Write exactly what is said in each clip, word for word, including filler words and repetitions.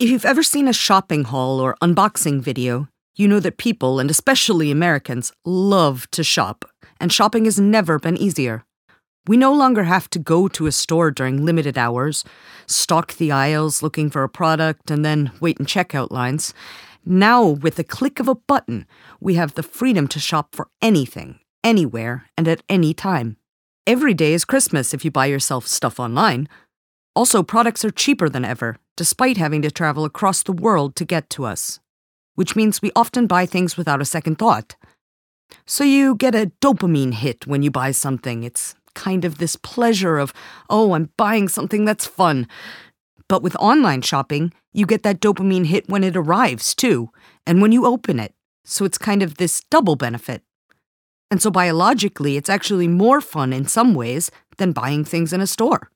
If you've ever seen a shopping haul or unboxing video, you know that people, and especially Americans, love to shop, and shopping has never been easier. We no longer have to go to a store during limited hours, stalk the aisles looking for a product, and then wait in checkout lines. Now, with the click of a button, we have the freedom to shop for anything, anywhere, and at any time. Every day is Christmas if you buy yourself stuff online. Also, products are cheaper than ever, despite having to travel across the world to get to us, which means we often buy things without a second thought. So you get a dopamine hit when you buy something. It's kind of this pleasure of, oh, I'm buying something that's fun. But with online shopping, you get that dopamine hit when it arrives, too, and when you open it. So it's kind of this double benefit. And so biologically, it's actually more fun in some ways than buying things in a store.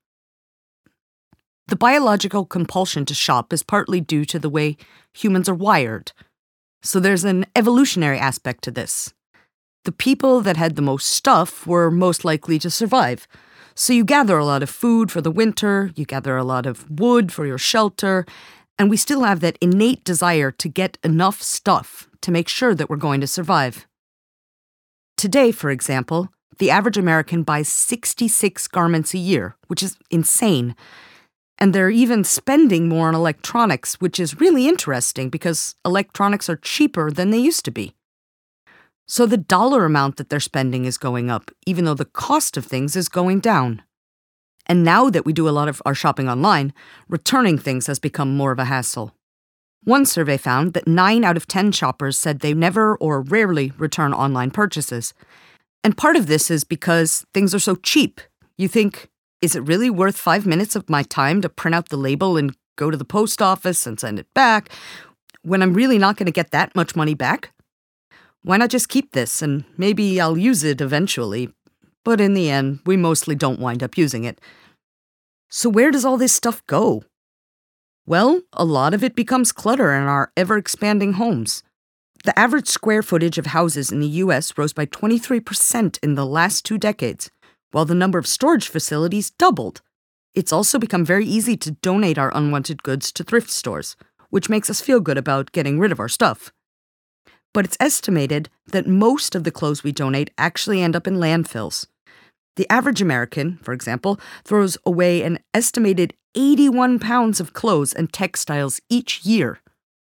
The biological compulsion to shop is partly due to the way humans are wired. So there's an evolutionary aspect to this. The people that had the most stuff were most likely to survive. So you gather a lot of food for the winter, you gather a lot of wood for your shelter, and we still have that innate desire to get enough stuff to make sure that we're going to survive. Today, for example, the average American buys sixty-six garments a year, which is insane. And they're even spending more on electronics, which is really interesting because electronics are cheaper than they used to be. So the dollar amount that they're spending is going up, even though the cost of things is going down. And now that we do a lot of our shopping online, returning things has become more of a hassle. One survey found that nine out of ten shoppers said they never or rarely return online purchases. And part of this is because things are so cheap. You think, is it really worth five minutes of my time to print out the label and go to the post office and send it back when I'm really not going to get that much money back? Why not just keep this and maybe I'll use it eventually? But in the end, we mostly don't wind up using it. So where does all this stuff go? Well, a lot of it becomes clutter in our ever-expanding homes. The average square footage of houses in the U S rose by twenty-three percent in the last two decades, while the number of storage facilities doubled. It's also become very easy to donate our unwanted goods to thrift stores, which makes us feel good about getting rid of our stuff. But it's estimated that most of the clothes we donate actually end up in landfills. The average American, for example, throws away an estimated eighty-one pounds of clothes and textiles each year.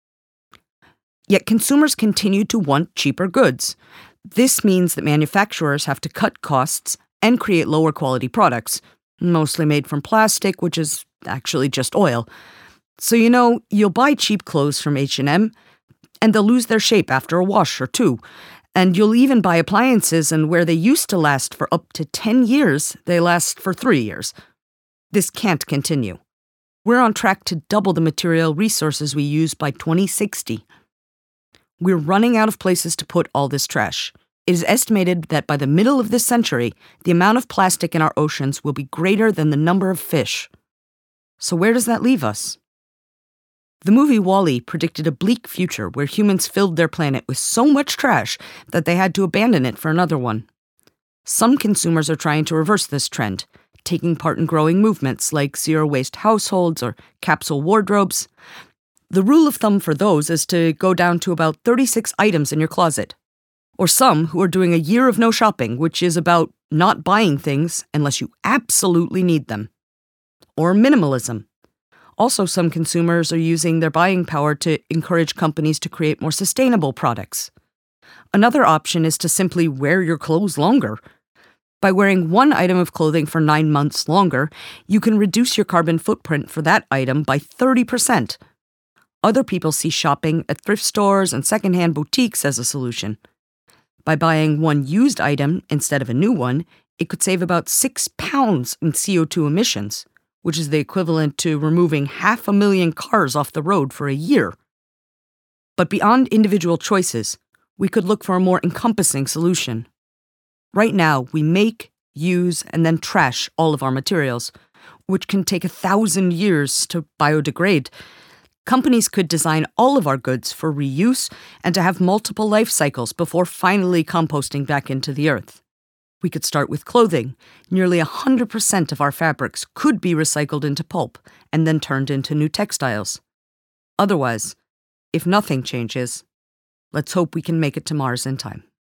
Yet consumers continue to want cheaper goods. This means that manufacturers have to cut costs and create lower quality products, mostly made from plastic, which is actually just oil. So you know, you'll buy cheap clothes from H and M, and they'll lose their shape after a wash or two. And you'll even buy appliances, and where they used to last for up to ten years, they last for three years. This can't continue. We're on track to double the material resources we use by twenty sixty. We're running out of places to put all this trash. It is estimated that by the middle of this century, the amount of plastic in our oceans will be greater than the number of fish. So where does that leave us? The movie WALL-E predicted a bleak future where humans filled their planet with so much trash that they had to abandon it for another one. Some consumers are trying to reverse this trend, taking part in growing movements like zero-waste households or capsule wardrobes. The rule of thumb for those is to go down to about thirty-six items in your closet. Or some who are doing a year of no shopping, which is about not buying things unless you absolutely need them. Or minimalism. Also, some consumers are using their buying power to encourage companies to create more sustainable products. Another option is to simply wear your clothes longer. By wearing one item of clothing for nine months longer, you can reduce your carbon footprint for that item by thirty percent. Other people see shopping at thrift stores and secondhand boutiques as a solution. By buying one used item instead of a new one, it could save about six pounds in C O two emissions, which is the equivalent to removing half a million cars off the road for a year. But beyond individual choices, we could look for a more encompassing solution. Right now, we make, use, and then trash all of our materials, which can take a thousand years to biodegrade. Companies could design all of our goods for reuse and to have multiple life cycles before finally composting back into the earth. We could start with clothing. Nearly one hundred percent of our fabrics could be recycled into pulp and then turned into new textiles. Otherwise, if nothing changes, let's hope we can make it to Mars in time.